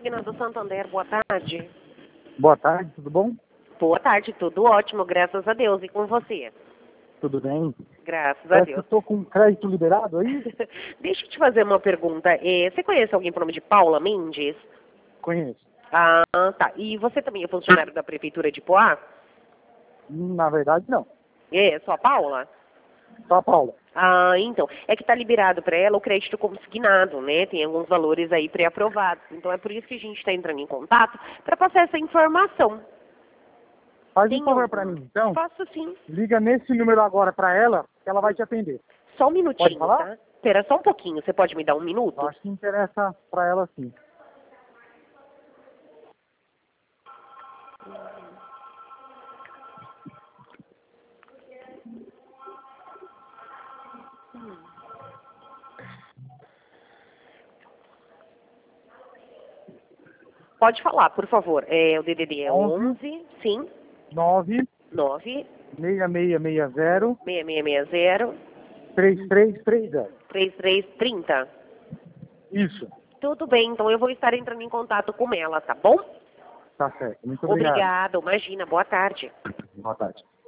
Consignado Santander, boa tarde. Boa tarde, tudo bom? Boa tarde, tudo ótimo, graças a Deus. E com você? Tudo bem? Graças a Parece que eu Deus. estou com crédito liberado aí? Deixa eu te fazer uma pergunta. Você conhece alguém por nome de Paula Mendes? Conheço. Ah, tá. E você também é funcionário da Prefeitura de Poá? Na verdade, não. É, só a Paula? Só a Paula. Ah, então. É que tá liberado para ela o crédito consignado, né? Tem alguns valores aí pré-aprovados. Então é por isso que a gente está entrando em contato para passar essa informação. Faz Tem um favor algum? para mim, então. Faço sim. Liga nesse número agora para ela, que ela vai te atender. Só um Pode minutinho, falar? tá? Espera só um pouquinho. Você pode me dar um Eu minuto? acho que interessa para ela sim. Pode falar, por favor. O DDD é 11 11, sim, 9 9 6660 6660 3330. 3330. Isso. Tudo bem, então eu vou estar entrando em contato com ela, tá bom? Tá certo. Muito obrigado. Obrigada, imagina, boa tarde. Boa tarde.